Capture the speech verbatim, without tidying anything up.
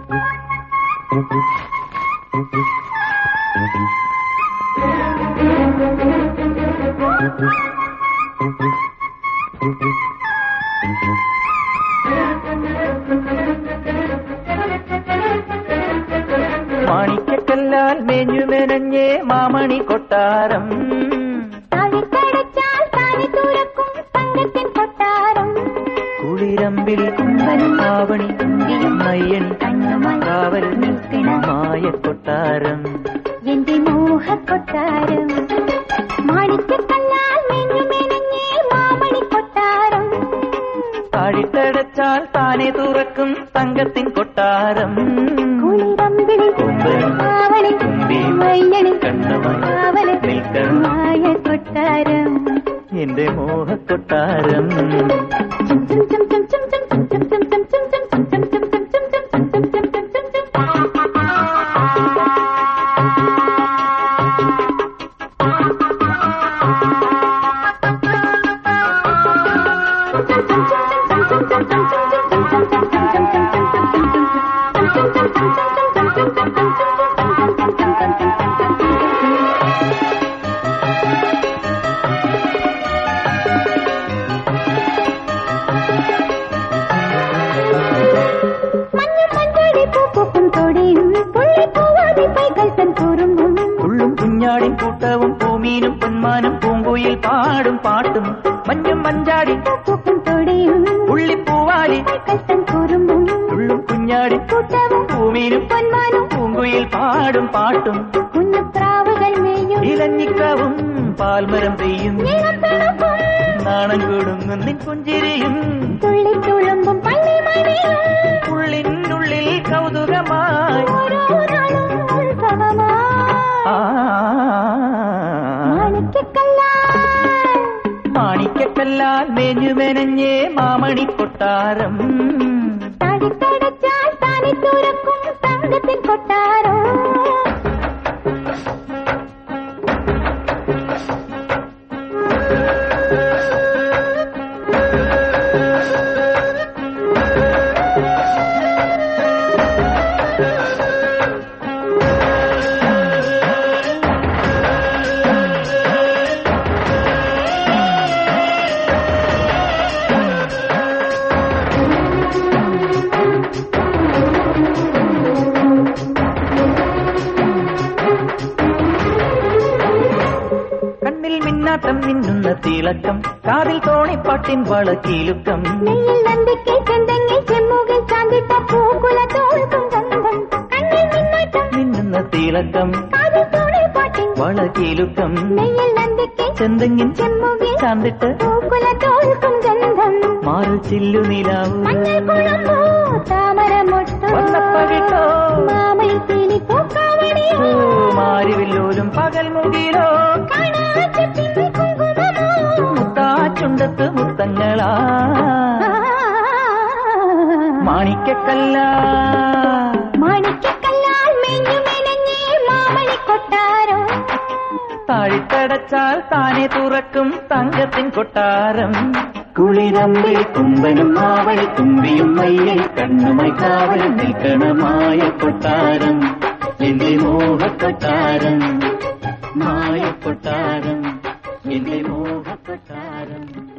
മാണിക്കല്ലാൽ മേഞ്ഞുമെനഞ്ഞേ മാമണി കൊട്ടാരം കുളിരമ്പിൽ ആവണി നയ്യണി കാവൽ മായ കൊട്ടാരം എന്റെ മോഹ കൊട്ടാരം മാണിക്കല്ലാൽ മേഞ്ഞുമെനഞ്ഞേ മാമണി കൊട്ടാരം താഴിട്ടടച്ചാൽ താനെ തുറക്കും തങ്കത്തിൻ കൊട്ടാരം മായ കൊട്ടാരം എന്റെ മോഹ കൊട്ടാരം കുഞ്ഞാടിൻ കൂട്ടവും പൂമീനും പൊന്മാനും പൂങ്കുയിൽ പാടും പാട്ടും മഞ്ഞും മഞ്ചാടി ഉള്ളിപ്പൂവാലി ഉള്ളും കുഞ്ഞാടി കൂട്ടവും പൂമീനും പൊന്മാനും പൂങ്കുയിൽ പാടും പാട്ടും ഇലഞ്ഞിക്കാവും പാൽമരം പെയ്യും നാണം കൊടുങ്ങും നിൻ പുഞ്ചിരിയും ഉള്ളിനുള്ളിൽ കൗതുകമായി മാണിക്കല്ലാൽ മേഞ്ഞുമെനഞ്ഞേ മാമണി കൊട്ടാരം താടിത്തടച്ചാൽ താനെ തുറക്കും തങ്കത്തിൻ കൊട്ടാരം മിന്നാട്ടം മിന്നുന്ന തിളക്കം കാതിൽ തോണിപ്പാട്ടിൻ വളക്കീലുക്കം മിന്നുന്ന തിളക്കം വളക്കീലുക്കം ചെന്തെങ്ങിൻ ചാന്തിട്ട് മാറു ചില്ലു നിലാവൂ വന്നപ്പകിട്ടോ മാരിവില്ലോലും പകൽ മുകിലോ മുത്താച്ചുണ്ടത്ത് മുത്തങ്ങളാ മാണിക്കല്ല മാണിക്കല്ലാൽ മേഞ്ഞുമെനഞ്ഞേ മാമണി കൊട്ടാരം താഴിട്ടടച്ചാൽ താനെ തുറക്കും തങ്കത്തിൻ കൊട്ടാരം കുളിരമ്പിൽ കുമ്പനും മാവളി തുമ്പിയും മയ്യൽ കണ്ണുമായി കാവൽ നിൽക്കണമായ കൊട്ടാരം എന്റെ മോഹ കൊട്ടാരം മായ കൊട്ടാരം എന്റെ മോഹ കൊട്ടാരം.